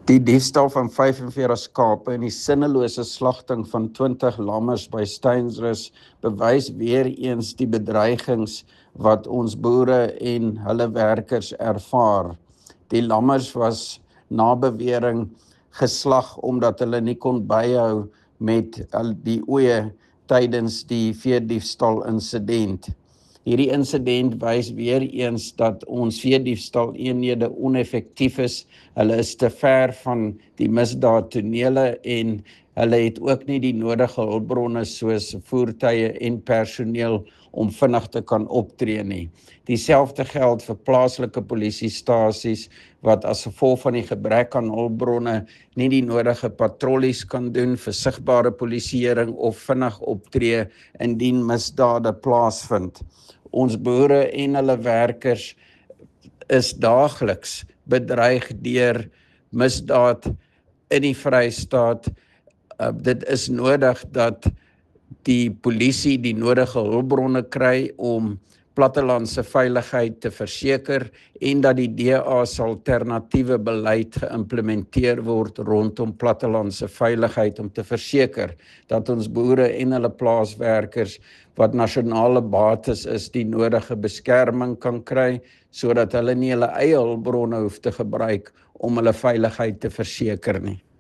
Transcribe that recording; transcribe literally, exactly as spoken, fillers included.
Die diefstal van vyfenveertig skape en die sinnelose slagting van twintig lammers by Steynsrus bewys weer eens die bedreigings wat ons boere en hulle werkers ervaar. Die lammers was na bewering geslag omdat hulle nie kon byhou met die oeye tydens die veediefstal insident. Hierdie insident wys weer eens dat ons veediefstal eenhede oneffektief is. Hulle is te ver van die misdaadtonele en hulle het ook nie die nodige hulpbronne soos voertuie en personeel om vinnig te kan optree nie. Dieselfde geld vir plaaslike polisiestasies wat as gevolg van die gebrek aan hulpbronne nie die nodige patrollies kan doen vir sigbare polisieering of vinnig optree indien misdade plaasvind. Ons boere en hulle werkers is daagliks bedreig deur misdaad in die Vrystaat. Uh, dit is nodig dat die polisie die nodige hulpbronne kry om plattelandse veiligheid te verseker en dat die D A se alternatiewe beleid geïmplementeer word rondom plattelandse veiligheid om te verseker dat ons boere en hulle plaaswerkers wat nasionale bates is die nodige beskerming kan kry sodat hulle nie hulle eie hulpbronne hoef te gebruik om hulle veiligheid te verseker nie.